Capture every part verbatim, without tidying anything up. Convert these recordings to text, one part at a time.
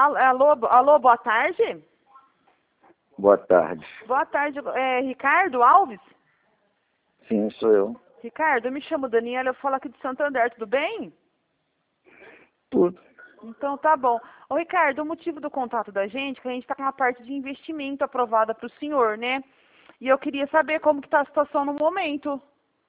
Al- Alô, bo- alô, boa tarde. Boa tarde. Boa tarde, é Ricardo Alves? Sim, sou eu. Ricardo, eu me chamo Daniela, eu falo aqui de Santander, tudo bem? Tudo. Então tá bom. Ô Ricardo, o motivo do contato da gente é que a gente está com uma parte de investimento aprovada para o senhor, né? E eu queria saber como que está a situação no momento.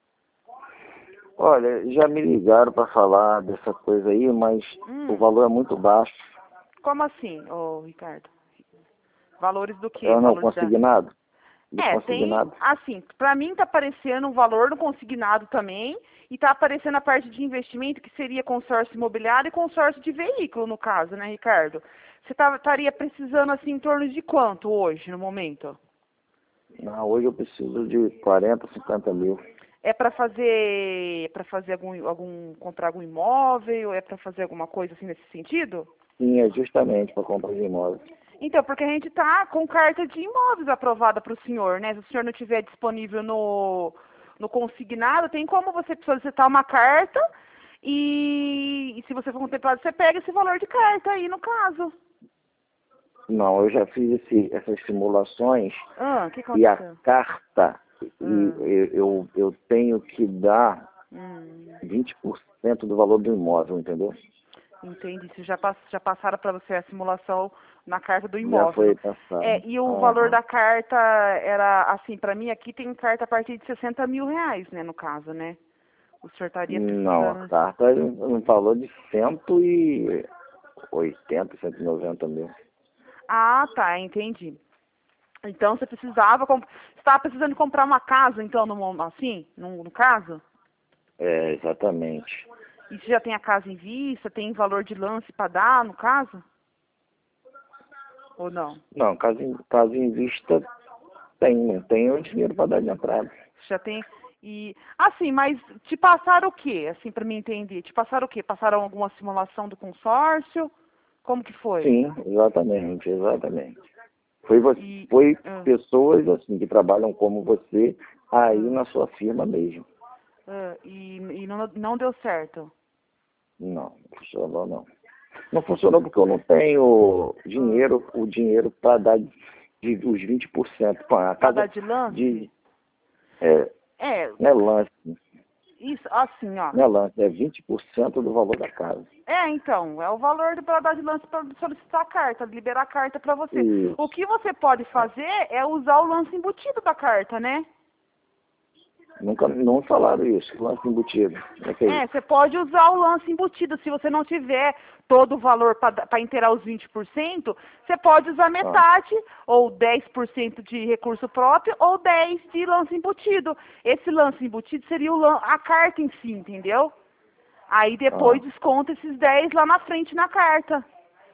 Olha, já me ligaram para falar dessa coisa aí, mas Hum, o valor é muito baixo. como assim, ô Ricardo? Valores do quê? Eu não Valores da... consignado? De É, tem, consignado? assim, para mim tá aparecendo um valor no consignado também, e tá aparecendo a parte de investimento, que seria consórcio imobiliário e consórcio de veículo, no caso, né, Ricardo? Você tá- estaria precisando, assim, em torno de quanto hoje, no momento? Não, hoje eu preciso de quarenta, cinquenta mil. É para fazer, para fazer algum, algum, comprar algum imóvel, é para fazer alguma coisa assim nesse sentido? Sim, é justamente para comprar de imóvel. Então, porque a gente está com carta de imóveis aprovada para o senhor, né? Se o senhor não tiver disponível no, no consignado, tem como você solicitar uma carta e, e se você for contemplado, você pega esse valor de carta aí, no caso. Não, eu já fiz esse, essas simulações Ah, o que e a aconteceu? carta, e Ah, eu, eu, eu tenho que dar hum, vinte por cento do valor do imóvel, entendeu? entendi. Se já, pass, já passaram para você a simulação na carta do Já imóvel. foi passado. É, e o valor Aham. da carta era, assim, para mim aqui tem carta a partir de sessenta mil reais, né, no caso, né? O senhor estaria Não, a precisando. carta é um valor de cento e oitenta, cento e noventa mil. Ah, tá, entendi. Então você precisava, comp... estava precisando comprar uma casa, então, no, mo- assim, no, no caso? É, exatamente. E você já tem a casa em vista, tem valor de lance para dar, no caso? Ou não? Não, caso em, caso em vista tem, não tem o dinheiro para dar de entrada. Você já tem. E. Assim, mas te passaram o quê? Assim, para mim entender. Te passaram o quê? Passaram alguma simulação do consórcio? Como que foi? Sim, exatamente, exatamente. Foi, você, E. foi Ah, pessoas assim que trabalham como você aí ah, na sua firma mesmo. ah, e e não, não deu certo. Não, não funcionou não. Não funcionou porque eu não tenho Ah, dinheiro, o dinheiro para dar de, de, os vinte por cento. Pô, a para dar casa de lance? de é, É, não é lance, isso, assim, ó. não é lance, é vinte por cento do valor da casa. É, então, é o valor do para dar de lance para solicitar a carta, liberar a carta para você. O Isso. que você pode fazer é usar o lance embutido da carta, né? Nunca não falaram isso, lance embutido. Como é que é É, isso? você pode usar o lance embutido. Se você não tiver todo o valor para inteirar os vinte por cento, você pode usar Ah, metade, ou dez por cento de recurso próprio, ou dez por cento de lance embutido. Esse lance embutido seria o lan- a carta em si, entendeu? Aí depois ah. desconta esses dez lá na frente na carta.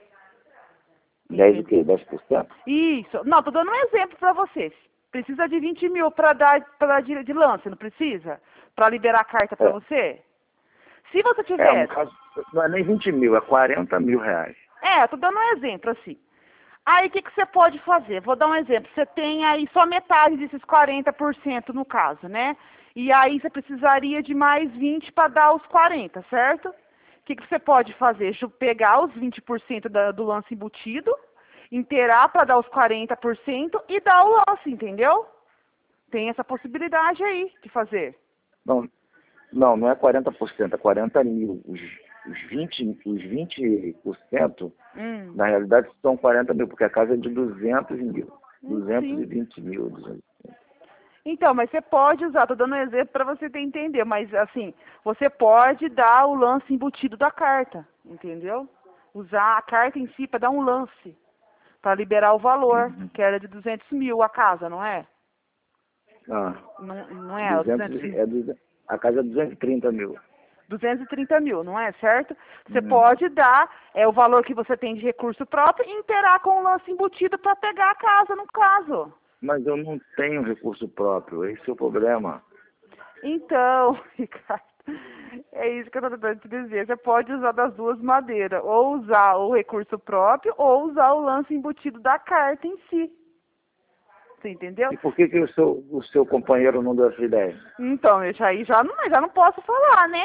dez o Entendeu? quê? dez por cento? Isso. Não, tô dando um exemplo para vocês. Precisa de vinte mil para dar para de, de lance, não precisa? Para liberar a carta para É. você? Se você É, no tivesse. caso, não é nem vinte mil, é quarenta mil reais. É, tô dando um exemplo assim. Aí o que, que você pode fazer? Vou dar um exemplo. Você tem aí só metade desses quarenta por cento no caso, né? E aí você precisaria de mais vinte para dar os quarenta, certo? O que, que você pode fazer? Ju- Pegar os vinte por cento da, do lance embutido, inteirar para dar os quarenta por cento e dar o lance, entendeu? Tem essa possibilidade aí de fazer. Não, não, não é quarenta por cento, é quarenta mil. Os, os, vinte, os vinte por cento, Hum, na realidade, são quarenta mil, porque a casa é de duzentos mil. hum, duzentos e sim. vinte mil. duzentos. Então, mas você pode usar, estou dando um exemplo para você ter entender, mas assim, você pode dar o lance embutido da carta, entendeu? Usar a carta em si para dar um lance, para liberar o valor, Uhum. que era de duzentos mil a casa, não é? Ah, Não, não é, duzentos, duzentos, é duzentos, a casa é duzentos e trinta mil. duzentos e trinta mil, não é certo? Você Uhum. pode dar é, o valor que você tem de recurso próprio e inteirar com o lance embutido para pegar a casa, no caso. Mas eu não tenho recurso próprio, esse é o problema. Então, Ricardo, é isso que eu estou tentando te dizer. Você pode usar das duas maneiras, ou usar o recurso próprio, ou usar o lance embutido da carta em si. Você entendeu? E por que, que o, seu, o seu companheiro não deu essa ideia? Então, eu já, aí já não, já não posso falar, né?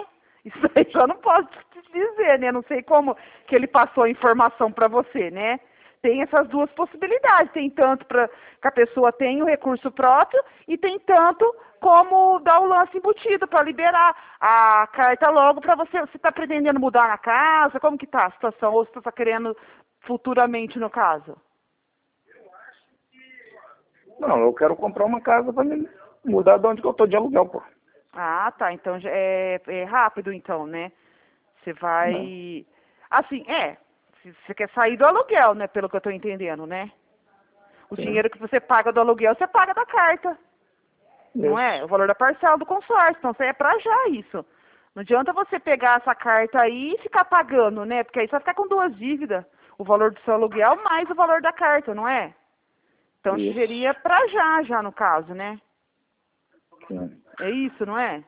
Isso aí eu não posso te dizer, né? Não sei como que ele passou a informação para você, né? Tem essas duas possibilidades. Tem tanto para que a pessoa tenha o recurso próprio e tem tanto como dar o lance embutido para liberar a carta logo para você. Você está pretendendo mudar na casa? Como que tá a situação? Ou você está querendo futuramente, no caso? Não, eu quero comprar uma casa para me mudar de onde que eu tô de aluguel, pô. Ah, tá. Então já é, é rápido, então, né? Você Não. vai... Assim, é. se Você quer sair do aluguel, né? Pelo que eu estou entendendo, né? O Sim. dinheiro que você paga do aluguel, você paga da carta. Não é? Isso. O valor da parcela do consórcio. Então, você é pra já isso. Não adianta você pegar essa carta aí e ficar pagando, né? Porque aí você vai ficar com duas dívidas. O valor do seu aluguel mais o valor da carta, não é? Então, Isso. seria pra já, já no caso, né? Sim. É isso, não é?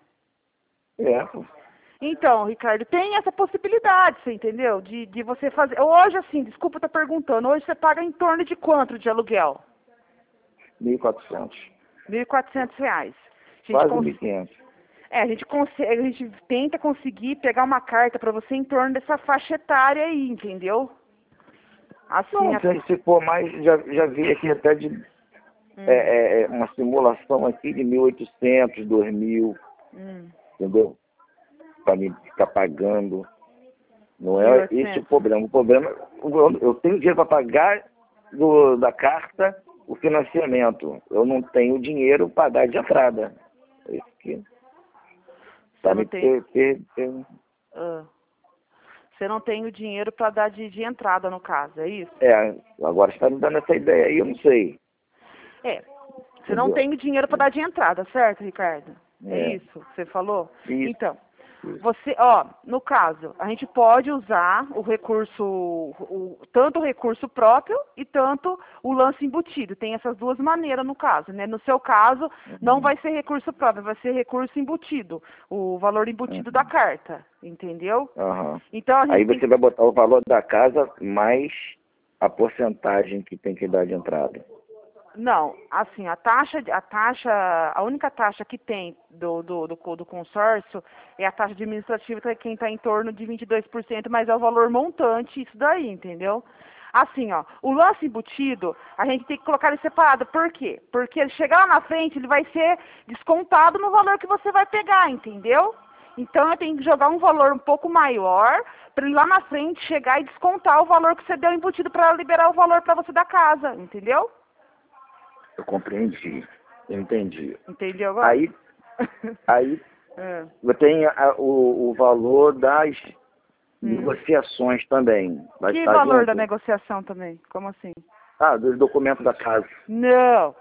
É, pô. Então, Ricardo, tem essa possibilidade, você entendeu? De, de você fazer... Hoje, assim, desculpa estar perguntando, hoje você paga em torno de quanto de aluguel? mil e quatrocentos. mil e quatrocentos reais. A gente, Quase cons... mil e quinhentos. é, a, gente consegue, a gente tenta conseguir pegar uma carta para você em torno dessa faixa etária aí, entendeu? Assim, Não, a... se, se for mais, já, já vi aqui até de hum, é, é, é, uma simulação aqui de mil e oitocentos, dois mil, hum, entendeu? Para me ficar pagando. Não mil e é esse o oitocentos. problema. O problema, eu, eu tenho dinheiro para pagar do, da carta o financiamento. Eu não tenho dinheiro para dar de entrada. É isso que Você está não me tem... per, per, per, ah, você não tem o dinheiro para dar de, de entrada, no caso, é isso? é, agora está me dando essa ideia aí, eu não sei. É. Você não Entendeu? tem o dinheiro para dar de entrada, certo, Ricardo? É É, isso que você falou? isso, Então, isso. você, ó, no caso, a gente pode usar o recurso, o, tanto o recurso próprio e tanto o lance embutido. Tem essas duas maneiras no caso, né? No seu caso, não Uhum, vai ser recurso próprio, vai ser recurso embutido, o valor embutido da uhum, carta, entendeu? aham. Então a Aí gente tem você que... vai botar o valor da casa mais a porcentagem que tem que dar de entrada. Não, assim, a taxa, a taxa, a única taxa que tem do, do, do, co- do consórcio é a taxa administrativa, que é quem está em torno de vinte e dois por cento, mas é o valor montante, isso daí, entendeu? Assim, ó, o lance embutido, a gente tem que colocar ele separado. Por quê? Porque ele chegar lá na frente, ele vai ser descontado no valor que você vai pegar, entendeu? Então eu tenho que jogar um valor um pouco maior para ele lá na frente chegar e descontar o valor que você deu embutido para liberar o valor para você da casa, entendeu? Eu compreendi, eu entendi. Entendeu agora? Aí, aí É. tem a- o, o valor das Hum. negociações também. Vai Que estar valor da junto. negociação também? Como assim? Ah, dos documentos da casa. Não.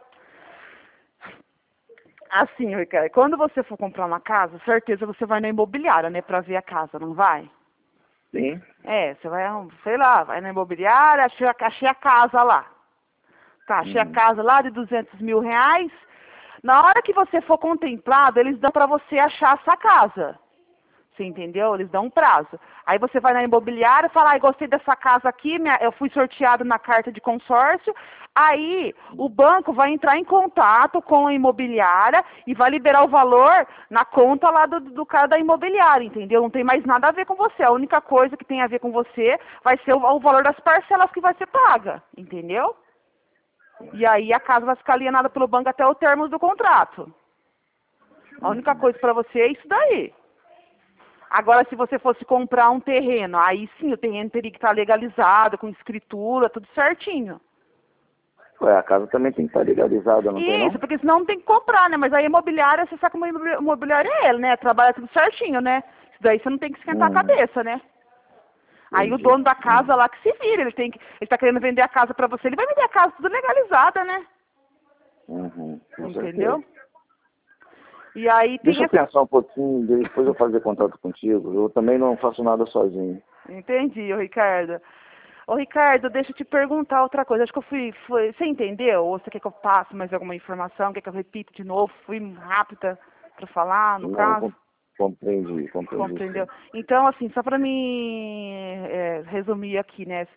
Assim, Ricardo, quando você for comprar uma casa, certeza você vai na imobiliária, né, pra ver a casa, não vai? Sim. É, você vai, sei lá, vai na imobiliária, achei, a- achei a casa lá. Tá, achei a Uhum. casa lá de duzentos mil reais. Na hora que você for contemplado, eles dão pra você achar essa casa. Você entendeu? Eles dão um prazo. Aí você vai na imobiliária e fala, ai, gostei dessa casa aqui, minha- eu fui sorteado na carta de consórcio. Aí o banco vai entrar em contato com a imobiliária e vai liberar o valor na conta lá do, do cara da imobiliária, entendeu? Não tem mais nada a ver com você. A única coisa que tem a ver com você vai ser o, o valor das parcelas que vai ser paga, entendeu? E aí a casa vai ficar alienada pelo banco até o término do contrato. A única coisa para você é isso daí. Agora, se você fosse comprar um terreno, aí sim, o terreno teria que estar legalizado, com escritura, tudo certinho. Ué, a casa também tem que estar legalizada, não tem Isso, não? porque senão não tem que comprar, né? Mas aí a imobiliária, você sabe como a imobili- imobiliária é ele, né? Trabalha tudo certinho, né? Isso daí você não tem que esquentar a Hum, cabeça, né? Aí o entendi. dono da casa Hum, lá que se vira, ele tem que, ele tá querendo vender a casa pra você, ele vai vender a casa tudo legalizada, né? uhum, com certeza. Entendeu? E aí tem Deixa eu essa... pensar um pouquinho, depois eu fazer contato contigo. Eu também não faço nada sozinho. Entendi, ô Ricardo. Ô Ricardo, deixa eu te perguntar outra coisa. Acho que eu fui, fui... Você entendeu? Ou você quer que eu passe mais alguma informação? Quer que eu repita de novo? Fui rápida para falar, no Não, caso? com- compreendi, compreendi Compreendeu? sim. Então, assim, só para me é, resumir aqui, né?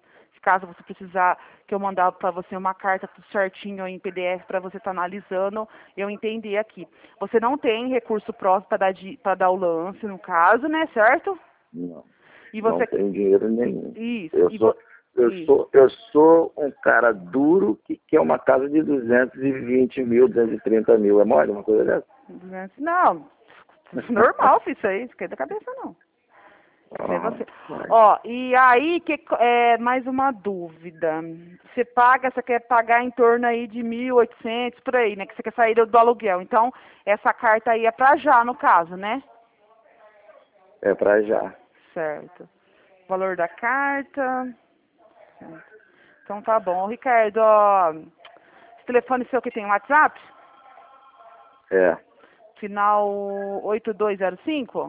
caso você precisar que eu mandar para você uma carta tudo certinho aí em P D F para você estar analisando, eu entender aqui. Você não tem recurso próprio para dar, de- pra dar o lance, no caso, né, certo? Não, E não você... tenho dinheiro nenhum. Isso. Eu E sou, vo... eu Isso. sou, eu sou um cara duro que quer uma casa de duzentos e vinte mil, duzentos e trinta mil. É mole uma coisa dessa? Não, normal isso aí, esquenta a cabeça não. Sei Ah, você. vai. Ó, e aí, que, é, mais uma dúvida. Você paga, você quer pagar em torno aí de mil e oitocentos por aí, né? Que você quer sair do, do aluguel. Então, essa carta aí é pra já, no caso, né? É pra já. Certo. Valor da carta. Certo. Então tá bom. Ricardo, ó, esse telefone seu que tem WhatsApp? É. Final oito dois zero cinco?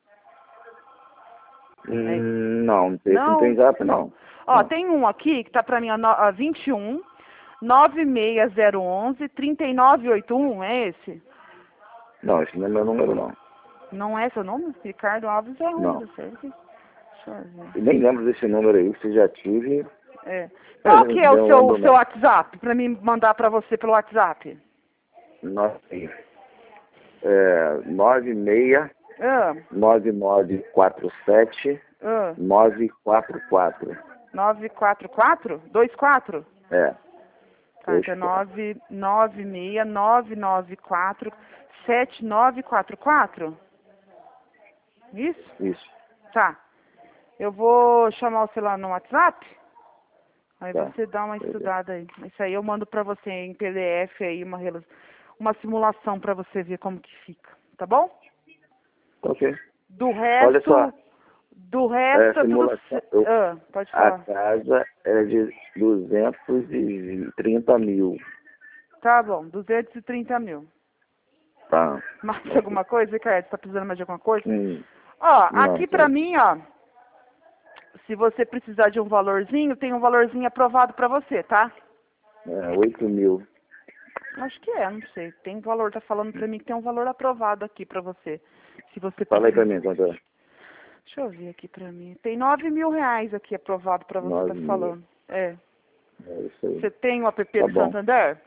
Hum, não, esse não Não? tem zap, não. Ó, Não, tem um aqui que tá pra mim, ó, no- ó, vinte e um, nove seis zero um um, três nove oito um, é esse? não, esse não é meu número, não. Não é seu nome? Ricardo Alves é um, Não. não sei. Deixa eu ver. Eu nem lembro desse número aí, se já tive. É. Qual que é o Não seu, lembro, seu não. WhatsApp? Pra mim mandar pra você pelo WhatsApp. Nossa, é, nove seis Ah, nove nove quatro sete ah, nove quatro quatro. nove quatro quatro? dois quatro? É, Tá, dois então é quatro. nove nove seis nove nove quatro sete nove quatro quatro? Isso? Isso, Tá. Eu vou chamar você lá no WhatsApp, aí tá. você dá uma Beleza. estudada aí. Isso aí eu mando pra você em P D F aí, uma, rela- uma simulação pra você ver como que fica, tá bom? Ok. Do Olha só, resto, do é, resto é tudo... simulação. ce- Eu, Ah, pode a falar. casa é de duzentos e trinta mil. Tá bom, duzentos e trinta mil. Tá. Mais Ok. alguma coisa, Ricardo? Você tá precisando mais de alguma coisa? Hum, Ó, não, aqui só pra isso. mim, ó, se você precisar de um valorzinho, tem um valorzinho aprovado pra você, tá? É, oito mil. Acho que é, não sei. Tem valor, tá falando pra mim que tem um valor aprovado aqui pra você. Se você Fala aí pra precisa. mim, quanto é? Deixa eu ver aqui pra mim. Tem nove mil reais aqui aprovado pra você, tá nove mil. falando. É. É isso aí. Você tem o app Tá do bom. Santander?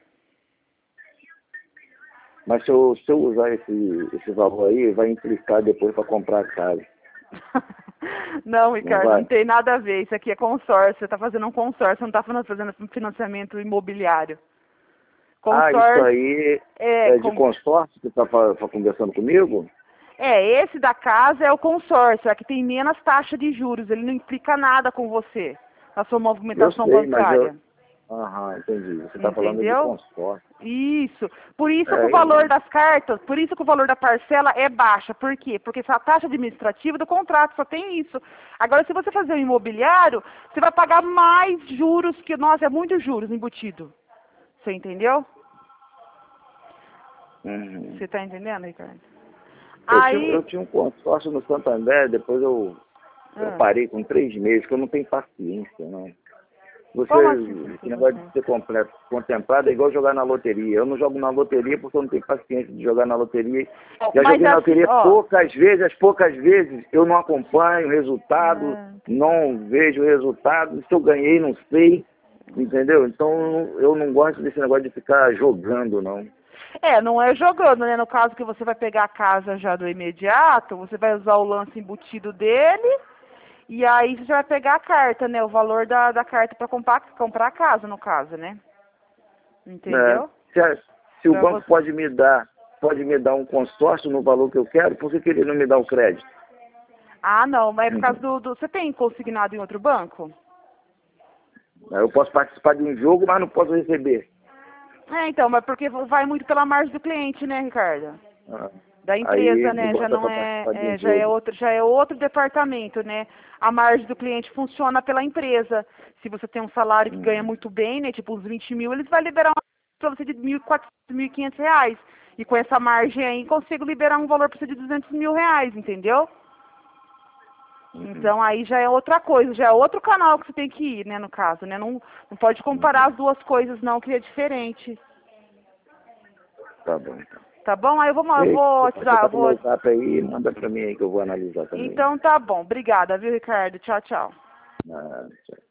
Mas se eu, se eu usar esse, esse valor aí, vai implicar depois para comprar a casa. Não, Não Ricardo, vai? não tem nada a ver. Isso aqui é consórcio. Você tá fazendo um consórcio, não tá fazendo financiamento imobiliário. Ah, isso Consórcio aí é, é de com, consórcio que tá fa- fa- conversando comigo? é, esse da casa é o consórcio, é que tem menos taxa de juros, ele não implica nada com você, na sua Eu movimentação sei, mas eu... bancária. Aham, entendi. Você tá falando de Entendeu? consórcio. Isso. Por isso que o É, valor eu... das cartas, por isso que o valor da parcela é baixa. Por quê? Porque essa taxa administrativa do contrato só tem isso. Agora, se você fazer um imobiliário, você vai pagar mais juros que... Nossa, é muito juros embutido. Você entendeu? Uhum. Você tá entendendo, Ricardo? Eu, tinha, eu Aí... tinha um consórcio no Santander, depois eu, eu Ah, parei com três meses, que eu não tenho paciência, né? Você, como assim? Você não esse tem negócio de paciência? ser completo, contemplado é igual jogar na loteria. Eu não jogo na loteria porque eu não tenho paciência de jogar na loteria. Já Mas joguei na assim, loteria ó... poucas vezes, as poucas vezes eu não acompanho o resultado, Ah, não vejo o resultado. Se eu ganhei, não sei, entendeu? Então eu não gosto desse negócio de ficar jogando, não. É, não é jogando, né? No caso que você vai pegar a casa já do imediato, você vai usar o lance embutido dele, e aí você já vai pegar a carta, né? O valor da, da carta para comprar, comprar a casa, no caso, né? Né? Entendeu? Se, a- se o Pra banco você... pode me dar, pode me dar um consórcio no valor que eu quero, por que, que ele não me dá o crédito? Ah, não, mas é por causa Uhum. do, do... Você tem consignado em outro banco? Eu posso participar de um jogo, mas não posso receber. É, então, mas porque vai muito pela margem do cliente, né, Ricardo? Ah, Da aí empresa, me né? Já bota não para é, participar de um é, já é jogo. outro, já é outro departamento, né? A margem do cliente funciona pela empresa. Se você tem um salário que ganha Uhum. muito bem, né? Tipo uns vinte mil, eles vão liberar uma para você de mil e quatrocentos, mil e quinhentos reais. E com essa margem aí, consigo liberar um valor para você de duzentos mil reais, entendeu? Uhum. Então aí já é outra coisa, já é outro canal que você tem que ir, né, no caso, né? Não, não pode comparar Uhum. as duas coisas não, que é diferente. Tá bom, então. Tá bom? Aí eu vou, eu Ei, vou, você tá eu com o meu vou... zap aí, manda pra mim aí que eu vou analisar também. Então tá bom. Obrigada, viu, Ricardo? Tchau, tchau. Ah, tchau.